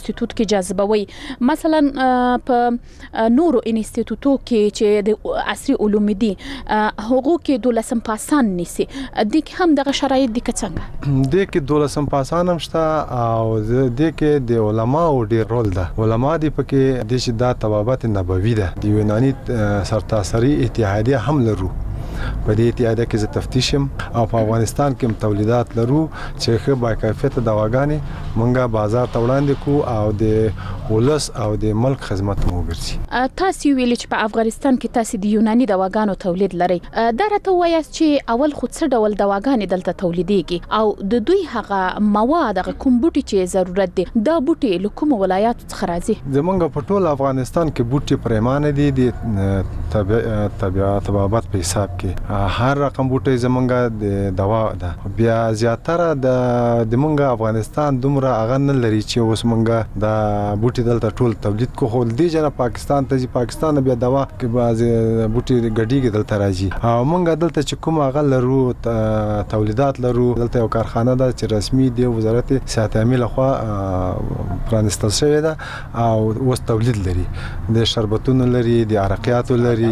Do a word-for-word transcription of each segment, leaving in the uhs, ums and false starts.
انسټیټیوټ کې جذبوي. مثلا په نورو انسټیټیوټو کې چې د عصري علوم دي هغه کې دولسم پاسان نيسي د کې هم دغه شرایط دي څنګه د کې دولسم پاسان هم شته او د کې د علماو ډیر رول ده. علما دي پکې د شي د طبابت نبوي ده د یوناني سرتاسري اتحادیه هم لرو. په دې اتحادیه کې زه تفتیشم او په افغانستان کې هم تولیدات لرو چې ښه با کیفیت دواګانې مونږه بازار ته وړاندې کو او د ولس او د ملک خدمت مو وکړي. تاسو ویل چې په افغانستان کې تاسو د یوناني دواګانو تولید لري. دا راته وایي چې اول خو څه ډول دواګانې دلته تولیدېږي او د دوی هغه مواد هغه کوم بوټي چې ضرورت دي دا بوټي له کوم ولایت څخه راځي؟ زمونږ په ټول افغانستان کې بوټي پرېمانه دي د طبيعت طبابت په حساب کې هر رقم بوټي زمونږ د دوا ده. بیا زیاتره د د مونږ افغانستان دومره اغه نه لري چې اوس مونږ د بوټي دلته ټول تولید کو خو د جنا پاکستان ته پاکستان بیا دوا کې باز بوټي ګډیږي دلته راځي او مونږ دلته چې کوم اغه لرو تولیدات لرو. دلته یو کارخانه ده چې رسمي دی وزارت صحت عامه لخوا پرانستل شوی ده او اوس تولید لري. د شربتونو لري د عرقیاتو لري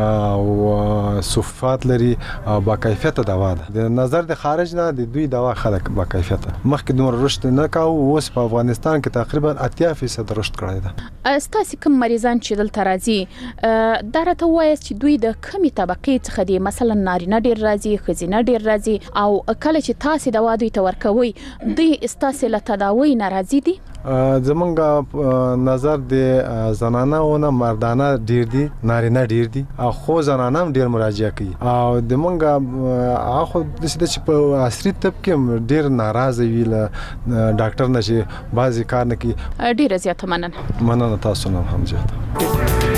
او صفات لري او با کیفیت دوا ده. د نظر د خارج نه د دوی دوا خلک با کیفیت مخکې دومره رشد نه کاوه اوس په افغانستان کې تقریبا اتیا فیصد رشد کړی ده. استاسو کوم مریضان چې دلته راځي دا راته وایي چې دوی د کمی طبقه څخه دي مثلا نارینه ډیر راځي خزینه ډیر راځي او کله چې تاسو دوا دوی ته ورکوي دوی استاسو له تداوی ناراضي دي؟ زمونږ نظر د زنانه او نه مردانه ډیر دي نارینه ډیر دي او خو زنانه هم ډیر مراجعه کوي او د مونږه اخو د څه چې په عصري طب کې ډیر ناراضه وی له ډاکټر نشي بعضی کار نه کوي. ډیر زیاته مننه مننه تاسو نه هم زیاته.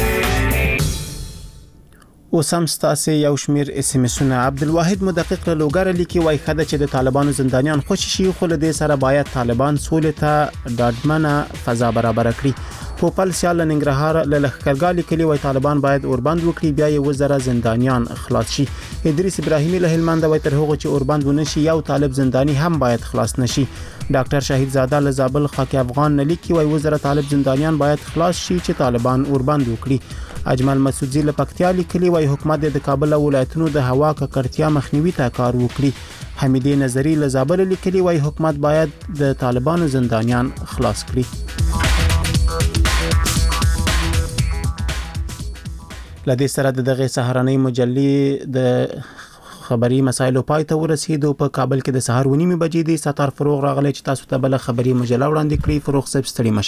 اوس هم ستاسو یو شمیر اس ام اسونه عبدالواحد مدقق له لوګر لیکي وای خدای چې د طالبانو زندانیان خوشی شي خو له دې سره باید طالبان سولې ته ډاډمنه فضا برابر کړي. پوپل سیال ننګرهار له لخرګالي کلی وای طالبان باید اوربند وکړي بیا یې وزره زندانیان خلاص شي. ادریس ابراهیمی له هلمند وای تر هغه چې اوربند ونشي یو طالب زندانی هم باید خلاص نشي. ډاکټر شهید زاده له زابل خاک افغان لیکي وای وزره طالب زندانیان باید خلاص شي چې طالبان اوربند وکړي. اجمل مسعودی له پکتیا لیکلي وای حکومت د کابل ولایتونو د هوا ککړتیا مخنیوي ته کار وکړي. حمیدی نظری له زابل لیکلي وای حکومت باید د طالبانو زندانیان خلاص کړي. لدې سره د دغه سهارنۍ مجلې د خبري مسایلو پای ته ورسېدو. په کابل کې د سهار ونیمه بجې د ستار فروغ راغلی چې تاسو ته بل خبري مجله وړاندې کړي. فروغ صاحب ستړي